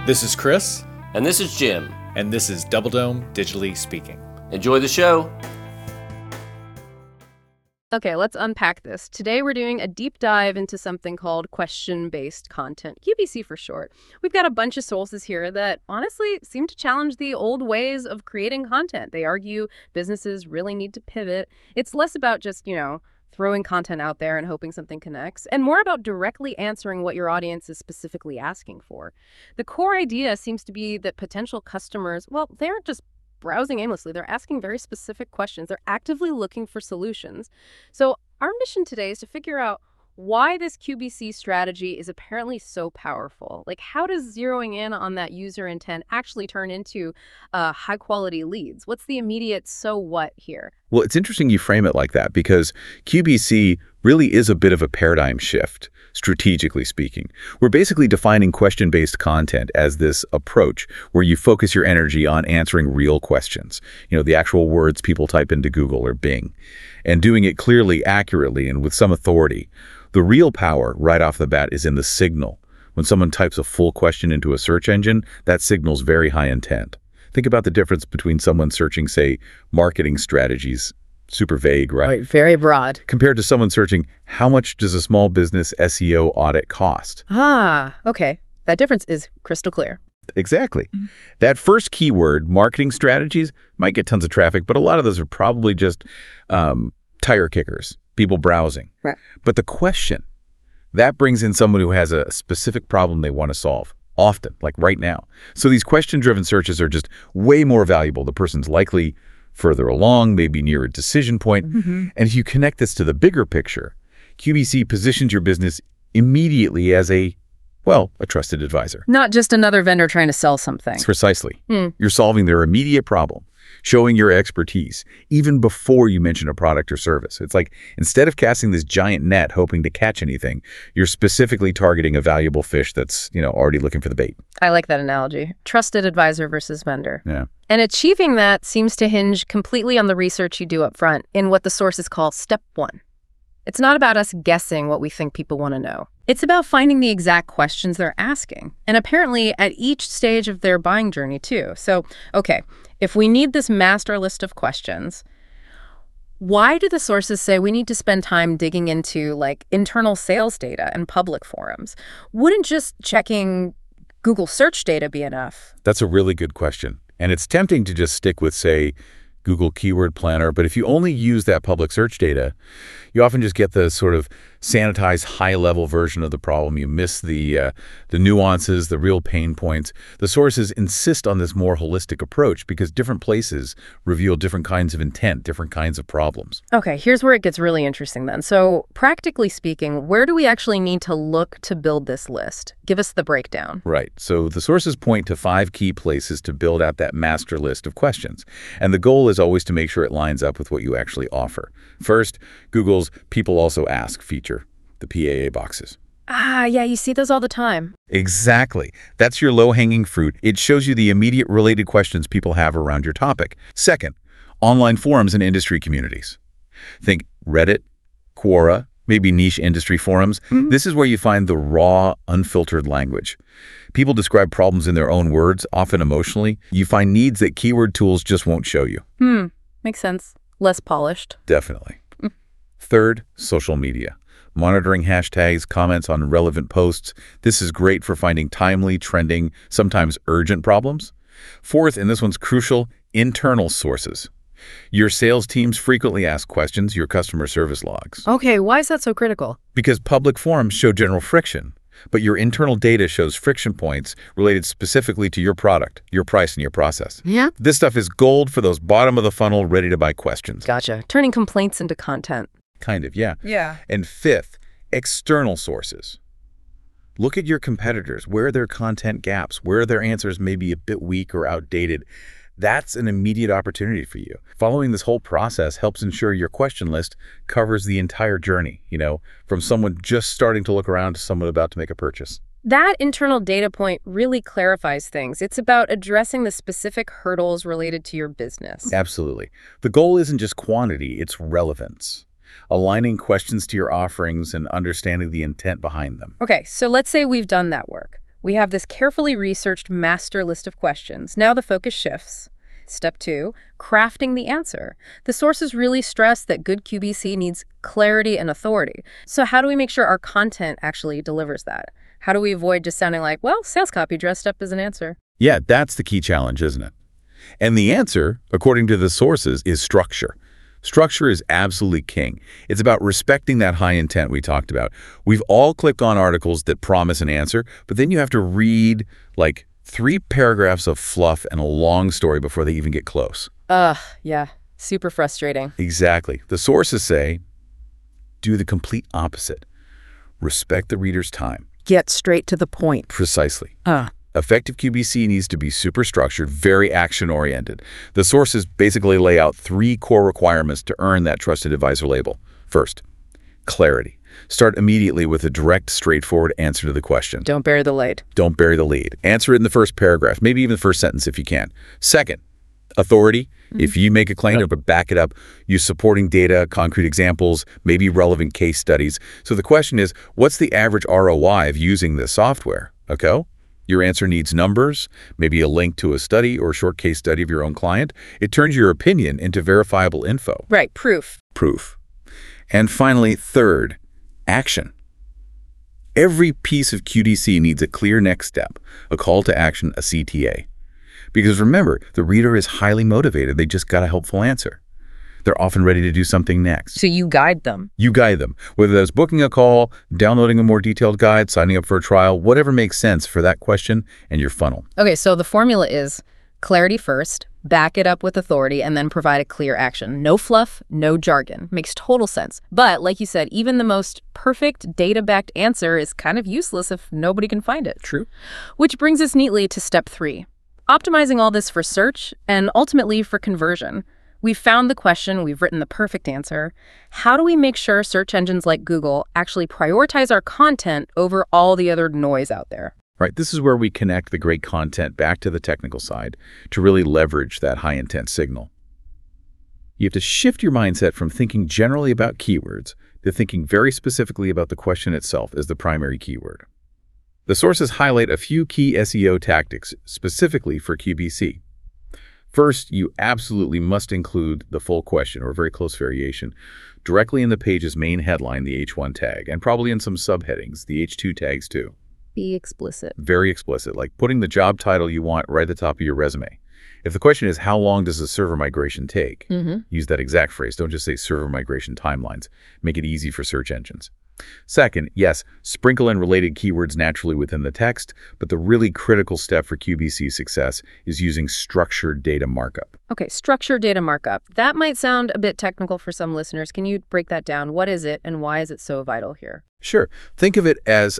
This is Chris. And this is Jim. And this is Double Dome Digitally Speaking. Enjoy the show. Okay, let's unpack this. Today we're doing a deep dive into something called question-based content, QBC for short. We've got a bunch of sources here that honestly seem to challenge the old ways of creating content. They argue businesses really need to pivot. It's less about just, throwing content out there and hoping something connects, and more about directly answering what your audience is specifically asking for. The core idea seems to be that potential customers, they aren't just browsing aimlessly. They're asking very specific questions. They're actively looking for solutions. So our mission today is to figure out why this QBC strategy is apparently so powerful. Like, how does zeroing in on that user intent actually turn into high-quality leads? What's the immediate so what here? Well, it's interesting you frame it like that because QBC really is a bit of a paradigm shift, strategically speaking. We're basically defining question-based content as this approach where you focus your energy on answering real questions, the actual words people type into Google or Bing, and doing it clearly, accurately, and with some authority. The real power right off the bat is in the signal. When someone types a full question into a search engine, that signals very high intent. Think about the difference between someone searching, say, marketing strategies, super vague, right? Right, very broad. Compared to someone searching, how much does a small business SEO audit cost? Okay. That difference is crystal clear. Exactly. That first keyword, marketing strategies, might get tons of traffic, but a lot of those are probably just tire kickers, people browsing. Right. But the question, that brings in someone who has a specific problem they want to solve, often, like right now. So these question-driven searches are just way more valuable. The person's likely further along, maybe near a decision point. And if you connect this to the bigger picture, QBC positions your business immediately as a trusted advisor. Not just another vendor trying to sell something. Precisely. You're solving their immediate problem, showing your expertise, even before you mention a product or service. It's like, instead of casting this giant net hoping to catch anything, you're specifically targeting a valuable fish that's, already looking for the bait. I like that analogy. Trusted advisor versus vendor. Yeah. And achieving that seems to hinge completely on the research you do up front in what the sources call step one. It's not about us guessing what we think people want to know. It's about finding the exact questions they're asking, and apparently at each stage of their buying journey too. So, okay, if we need this master list of questions, why do the sources say we need to spend time digging into internal sales data and public forums? Wouldn't just checking Google search data be enough? That's a really good question. And it's tempting to just stick with, say, Google Keyword Planner, but if you only use that public search data, you often just get the sort of sanitized high-level version of the problem. You miss the nuances, the real pain points. The sources insist on this more holistic approach because different places reveal different kinds of intent, different kinds of problems. Okay, here's where it gets really interesting then. So practically speaking, where do we actually need to look to build this list? Give us the breakdown. Right. So the sources point to 5 key places to build out that master list of questions. And the goal is always to make sure it lines up with what you actually offer. First, Google's People Also Ask feature, the PAA boxes. Yeah, you see those all the time. Exactly. That's your low-hanging fruit. It shows you the immediate related questions people have around your topic. Second, online forums and industry communities. Think Reddit, Quora, maybe niche industry forums. This is where you find the raw, unfiltered language. People describe problems in their own words, often emotionally. You find needs that keyword tools just won't show you. Makes sense. Less polished. Definitely. Third, social media. Monitoring hashtags, comments on relevant posts. This is great for finding timely, trending, sometimes urgent problems. Fourth, and this one's crucial, internal sources. Your sales teams frequently ask questions, your customer service logs. Okay, why is that so critical? Because public forums show general friction, but your internal data shows friction points related specifically to your product, your price, and your process. Yeah. This stuff is gold for those bottom-of-the-funnel, ready-to-buy questions. Gotcha. Turning complaints into content. Kind of, yeah. Yeah. And fifth, external sources. Look at your competitors. Where are their content gaps? Where are their answers maybe a bit weak or outdated? That's an immediate opportunity for you. Following this whole process helps ensure your question list covers the entire journey, from someone just starting to look around to someone about to make a purchase. That internal data point really clarifies things. It's about addressing the specific hurdles related to your business. Absolutely. The goal isn't just quantity, it's relevance. Aligning questions to your offerings and understanding the intent behind them. Okay, so let's say we've done that work. We have this carefully researched master list of questions. Now the focus shifts. Step 2, crafting the answer. The sources really stress that good QBC needs clarity and authority. So how do we make sure our content actually delivers that? How do we avoid just sounding like, well, sales copy dressed up as an answer? Yeah, that's the key challenge, isn't it? And the answer, according to the sources, is structure. Structure is absolutely king. It's about respecting that high intent we talked about. We've all clicked on articles that promise an answer, but then you have to read like 3 paragraphs of fluff and a long story before they even get close. Yeah. Super frustrating. Exactly. The sources say, do the complete opposite. Respect the reader's time. Get straight to the point. Precisely. Effective QBC needs to be super structured, very action-oriented. The sources basically lay out 3 core requirements to earn that trusted advisor label. First, clarity. Start immediately with a direct, straightforward answer to the question. Don't bury the lead. Don't bury the lead. Answer it in the first paragraph, maybe even the first sentence if you can. Second, authority. If you make a claim, but back it up, use supporting data, concrete examples, maybe relevant case studies. So the question is, what's the average ROI of using this software? Okay? Your answer needs numbers, maybe a link to a study or a short case study of your own client. It turns your opinion into verifiable info. Right, proof. And finally, third, action. Every piece of QDC needs a clear next step, a call to action, a CTA. Because remember, the reader is highly motivated. They just got a helpful answer. They're often ready to do something next. So you guide them. You guide them, whether that's booking a call, downloading a more detailed guide, signing up for a trial, whatever makes sense for that question and your funnel. Okay, so the formula is clarity first, back it up with authority, and then provide a clear action. No fluff, no jargon. Makes total sense. But like you said, even the most perfect data-backed answer is kind of useless if nobody can find it. True. Which brings us neatly to step 3. Optimizing all this for search and ultimately for conversion. We've found the question, we've written the perfect answer. How do we make sure search engines like Google actually prioritize our content over all the other noise out there? Right, this is where we connect the great content back to the technical side to really leverage that high-intent signal. You have to shift your mindset from thinking generally about keywords to thinking very specifically about the question itself as the primary keyword. The sources highlight a few key SEO tactics specifically for QBC. First, you absolutely must include the full question or very close variation directly in the page's main headline, the H1 tag, and probably in some subheadings, the H2 tags too. Be explicit. Very explicit, like putting the job title you want right at the top of your resume. If the question is, how long does a server migration take? Use that exact phrase. Don't just say server migration timelines. Make it easy for search engines. Second, yes, sprinkle in related keywords naturally within the text, but the really critical step for QBC success is using structured data markup. Okay, structured data markup. That might sound a bit technical for some listeners. Can you break that down? What is it and why is it so vital here? Sure. Think of it as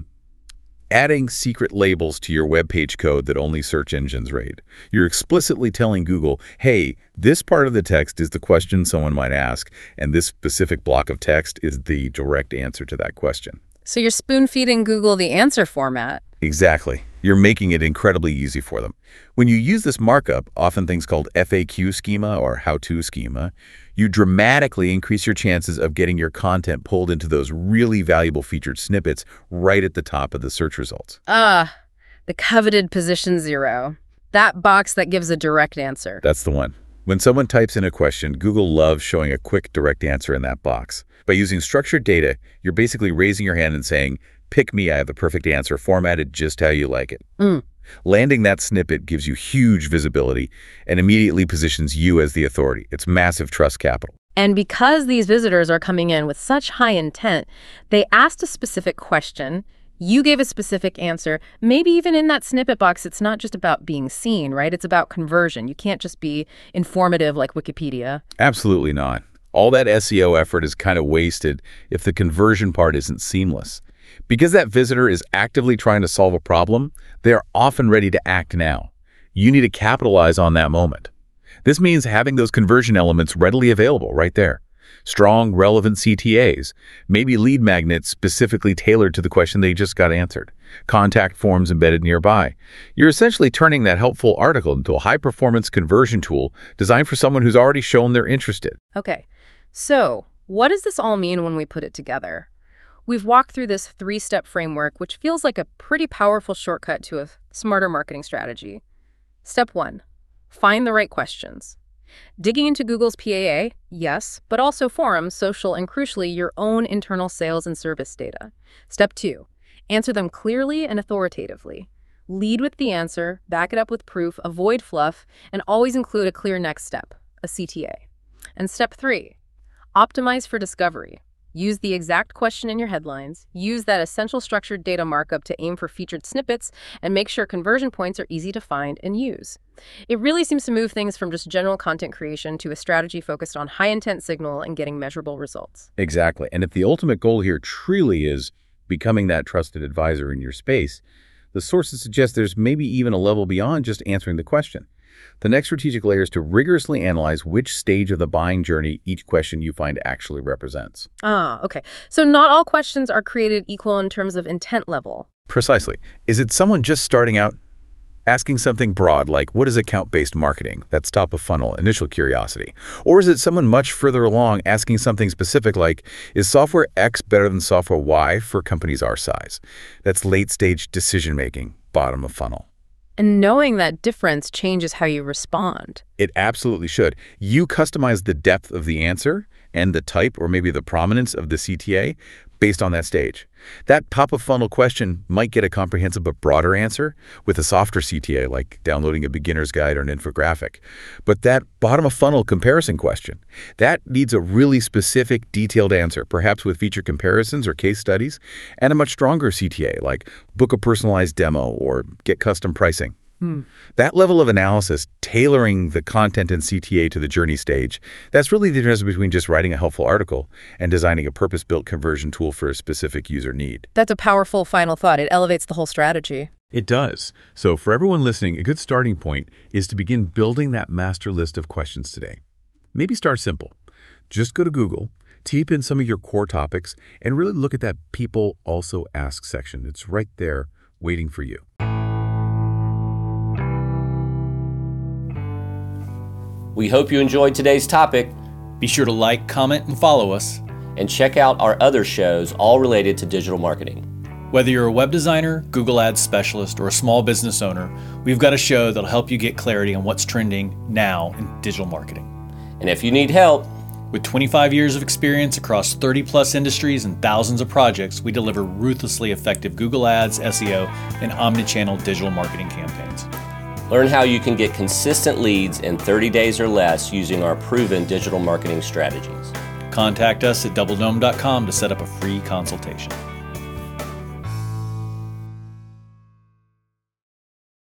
adding secret labels to your web page code that only search engines read. You're explicitly telling Google, hey, this part of the text is the question someone might ask, and this specific block of text is the direct answer to that question. So you're spoon-feeding Google the answer format. Exactly. You're making it incredibly easy for them. When you use this markup, often things called FAQ schema or how-to schema, you dramatically increase your chances of getting your content pulled into those really valuable featured snippets right at the top of the search results. The coveted position 0. That box that gives a direct answer. That's the one. When someone types in a question, Google loves showing a quick direct answer in that box. By using structured data, you're basically raising your hand and saying, pick me, I have the perfect answer, formatted just how you like it. Landing that snippet gives you huge visibility and immediately positions you as the authority. It's massive trust capital. And because these visitors are coming in with such high intent, they asked a specific question, you gave a specific answer. Maybe even in that snippet box, it's not just about being seen, right? It's about conversion. You can't just be informative like Wikipedia. Absolutely not. All that SEO effort is kind of wasted if the conversion part isn't seamless. Because that visitor is actively trying to solve a problem, they are often ready to act now. You need to capitalize on that moment. This means having those conversion elements readily available right there. Strong, relevant CTAs, maybe lead magnets specifically tailored to the question they just got answered, contact forms embedded nearby. You're essentially turning that helpful article into a high-performance conversion tool designed for someone who's already shown they're interested. Okay, so what does this all mean when we put it together? We've walked through this 3-step framework, which feels like a pretty powerful shortcut to a smarter marketing strategy. Step 1, find the right questions. Digging into Google's PAA, yes, but also forums, social, and crucially, your own internal sales and service data. Step 2, answer them clearly and authoritatively. Lead with the answer, back it up with proof, avoid fluff, and always include a clear next step, a CTA. And step 3, optimize for discovery. Use the exact question in your headlines, use that essential structured data markup to aim for featured snippets, and make sure conversion points are easy to find and use. It really seems to move things from just general content creation to a strategy focused on high-intent signal and getting measurable results. Exactly. And if the ultimate goal here truly is becoming that trusted advisor in your space, the sources suggest there's maybe even a level beyond just answering the question. The next strategic layer is to rigorously analyze which stage of the buying journey each question you find actually represents. Okay. So not all questions are created equal in terms of intent level. Precisely. Is it someone just starting out asking something broad, like what is account-based marketing? That's top of funnel, initial curiosity. Or is it someone much further along asking something specific like, is software X better than software Y for companies our size? That's late-stage decision-making, bottom of funnel. And knowing that difference changes how you respond. It absolutely should. You customize the depth of the answer and the type or maybe the prominence of the CTA based on that stage. That top-of-funnel question might get a comprehensive but broader answer with a softer CTA like downloading a beginner's guide or an infographic. But that bottom-of-funnel comparison question, that needs a really specific, detailed answer, perhaps with feature comparisons or case studies, and a much stronger CTA like book a personalized demo or get custom pricing. That level of analysis, tailoring the content and CTA to the journey stage, that's really the difference between just writing a helpful article and designing a purpose-built conversion tool for a specific user need. That's a powerful final thought. It elevates the whole strategy. It does. So for everyone listening, a good starting point is to begin building that master list of questions today. Maybe start simple. Just go to Google, type in some of your core topics, and really look at that People Also Ask section. It's right there waiting for you. We hope you enjoyed today's topic, Be sure to like, comment, and follow us. and check out our other shows all related to digital marketing. Whether you're a web designer, Google Ads specialist, or a small business owner, we've got a show that'll help you get clarity on what's trending now in digital marketing. And if you need help, With 25 years of experience across 30-plus industries and thousands of projects, we deliver ruthlessly effective Google Ads, SEO, and omnichannel digital marketing campaigns. learn how you can get consistent leads in 30 days or less using our proven digital marketing strategies. Contact us at doubledome.com to set up a free consultation.